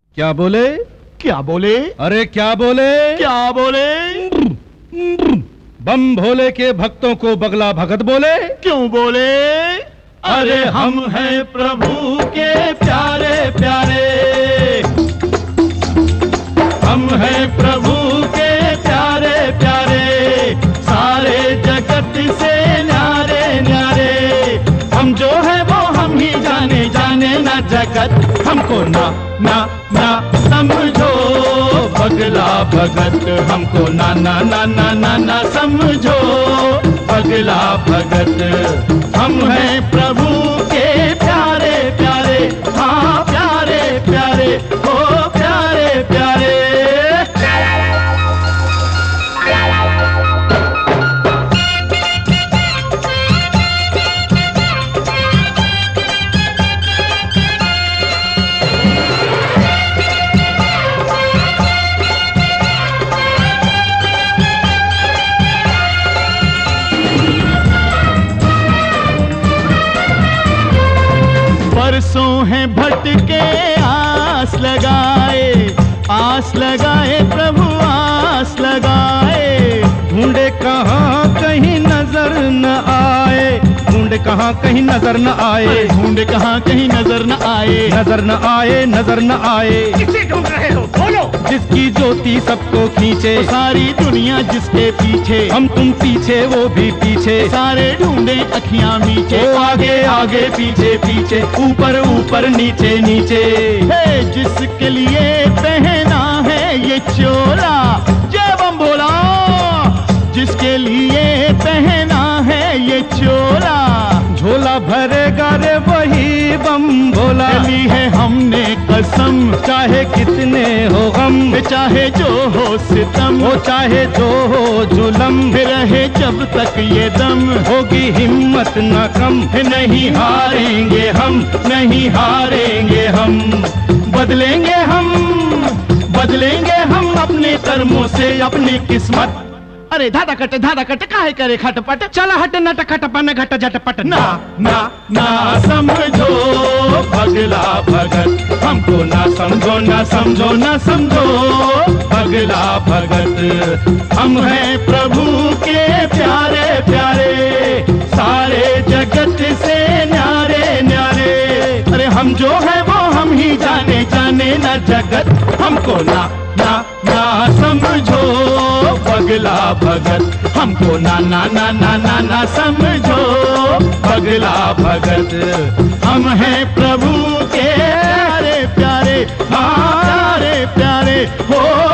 क्या बोले? क्या बोले? अरे क्या बोले? क्या बोले? बम भोले के भक्तों को बगला भगत बोले। क्यों बोले? अरे हम हैं प्रभु के प्यारे प्यारे, हम हैं प्रभु के प्यारे प्यारे, सारे जगत से न्यारे न्यारे। हम जो है वो हम ही जाने, जाने ना जगत हमको ना ना ना समझो बगला भगत, हमको ना ना ना ना ना ना समझो बगला भगत। हम हैं प्रभु के प्यारे प्यारे, हाँ प्यारे प्यारे, ओ प्यारे प्यारे। बरसों हैं भटके आस लगाए प्रभु आस लगाए। ढूंढे कहाँ कहीं नजर न आए, ढूंढे कहाँ कहीं नजर न आए, ढूंढे कहाँ कहीं नजर न आए, नजर न आए, नजर न आए। किसे ढूंढ रहे हो बोलो? जिसकी ज्योति सबको खींचे, तो सारी दुनिया जिसके पीछे, हम तुम पीछे वो भी पीछे, सारे ढूंढे अखियां मीचे, वो आगे आगे पीछे पीछे, ऊपर ऊपर नीचे नीचे। है जिसके लिए पहना है ये चोला, जय बम भोला। जिसके लिए पहना है ये चोला, झोला भरेगा रे वही बम भोला। ली है हमने कसम, चाहे कितने हो गम, चाहे जो हो सितम, हो चाहे जो हो जुलम, रहे जब तक ये दम, होगी हिम्मत न कम। नहीं हारेंगे हम, नहीं हारेंगे हम। बदलेंगे हम, बदलेंगे हम अपने कर्मों से अपनी किस्मत। अरे धादा कट काहे करे खटपट, चला हट नट खटपन घट झटपट। ना ना ना समझो बगला भगत, हमको ना समझो ना समझो ना समझो बगला भगत। हम हैं प्रभु के प्यारे प्यारे, सारे जगत से न्यारे न्यारे। अरे हम जो है वो हम ही जाने, जाने ना जगत हमको ना ना ना समझो बगला भगत, हमको ना ना ना ना ना ना समझो बगला भगत। हम हैं प्रभु के प्यारे प्यारे, हाँ प्यारे प्यारे, हो